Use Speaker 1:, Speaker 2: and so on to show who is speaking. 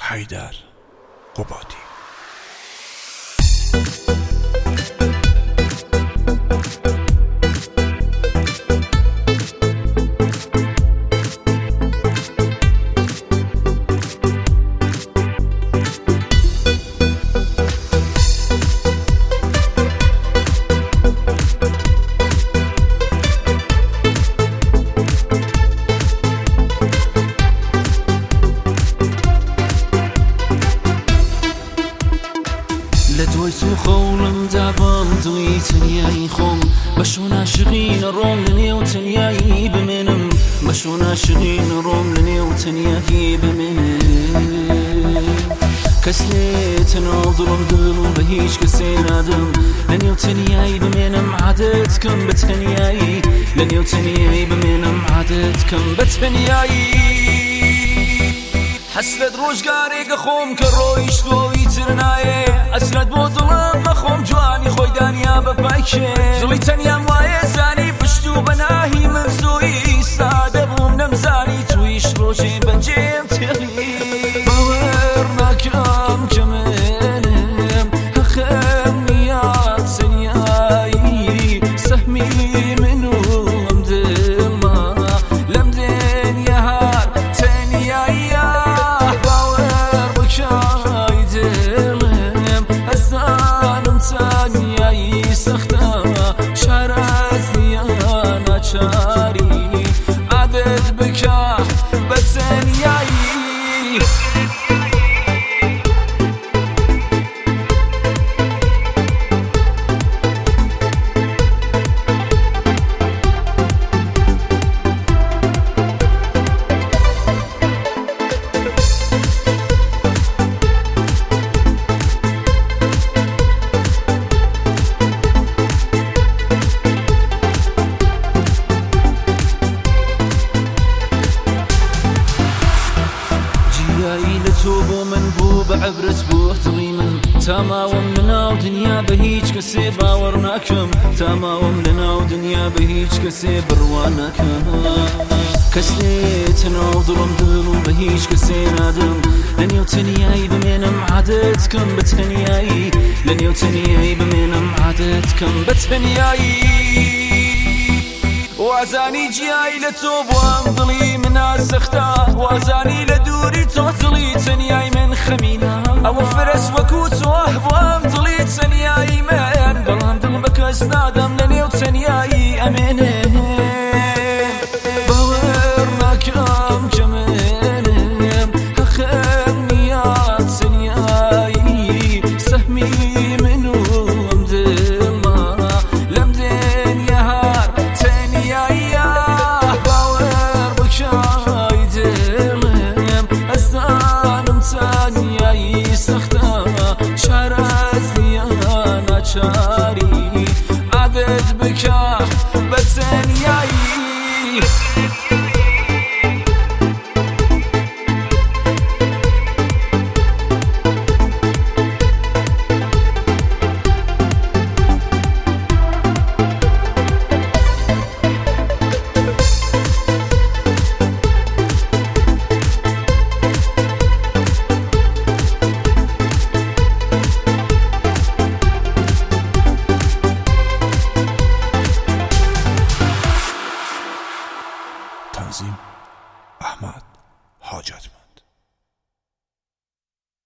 Speaker 1: حيدر قبادي.
Speaker 2: لدوي سوخولم دابم دلي تنياي خوم بشون عاشقين روم لني وتنياي بمنم بشون عاشقين روم لني وتنياي بمنم كسيت ناظرم دل بهيش كسين آدم لني وتنياي بمنم عادتكم بتنياي لني وتنياي بمنم عادتكم بتنياي حسرت روزگاری خۆم کە ڕۆیشتۆی ترنایە ئەسرەت بۆ دڵم مەخۆم جوانی خۆی دانیا بەپایکێ دڵی تەنیام وایە زانی پشت و بەناهی من زۆی سادە بووم نەمزانی تویش ڕۆژێ بەنجێم تێڵی باوەڕ ناکەم کە منم هەخەم نیات سەنیایی سەهمی من و ئەم دڵما لەم دنیا هەر تەنیایە شاري عدد بكا بتنياي توبو من بو بعبرت بو دڵی من تاماوم لەناو دنیا بە هیچ کەسێ باوەڕ ناکەم تاماوم لەناو دنیا بە هیچ کەسێ بڕوا ناکەم کەس لێتە ناو دڵم دڵ و بە هیچ کەسێ نادەم لە نێو تەنیایی بمێنم عادەتکەم بە تەنیایی لە نێو تەنیایی بمێنم عادەتکەم بە تەنیایی وازانی جیایی لە تۆ بۆم دڵی منە سەختە وازانی لە دووری تۆ دڵی تەنیای من خەمینە ئەوە فرەس وەکو تۆ بۆم دڵی تەنیایی من بەڵام دڵ بە کەس نادەم لە نێو تەنیایی